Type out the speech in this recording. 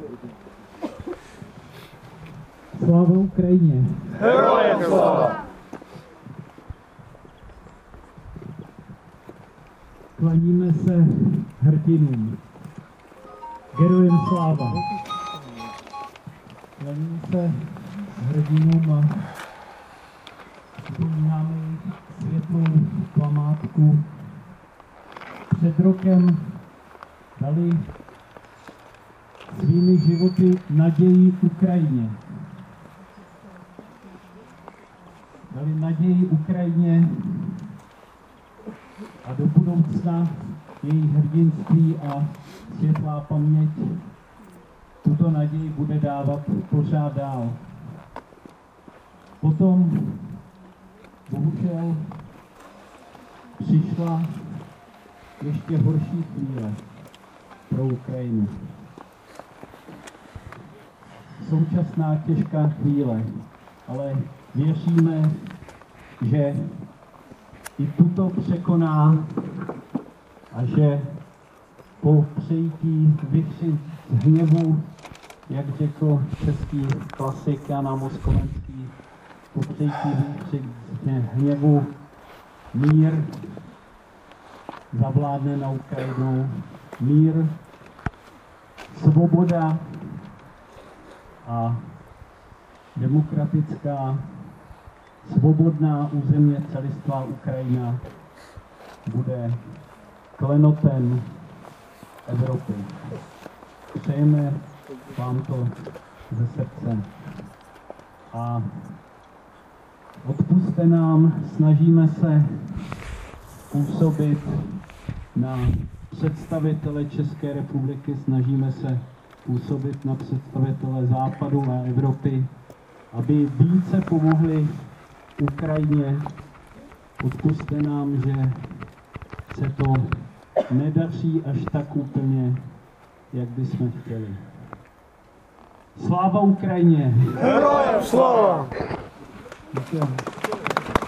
Sláva Ukrajině! Herojem sláva! Klaníme se hrdinům. Herojem sláva! Klaníme se hrdinům a vzpomínáme světlou památku. Před rokem dali svými životy naději Ukrajině. Dali naději Ukrajině a do budoucna jejich hrdinství a světlá paměť tuto naději bude dávat pořád dál. Potom bohužel přišla ještě horší chvíle pro Ukrajinu. Současná těžká chvíle, ale věříme, že i tuto překoná a že po přejítí vytři z hněvu, jak řekl český klasik Jan Amos Komenský, po přejítí vytři z hněvu mír zavládne na Ukrajinu. Mír, svoboda a demokratická, svobodná územně celistvá Ukrajina bude klenotem Evropy. Přejeme vám to ze srdce. A odpusťte nám, snažíme se působit na představitele České republiky, snažíme se působit na představitele Západu a Evropy, aby více pomohli Ukrajině. Odpusťte nám, že se to nedaří až tak úplně, jak bychom chtěli. Sláva Ukrajině! Herojem sláva! Děkujeme.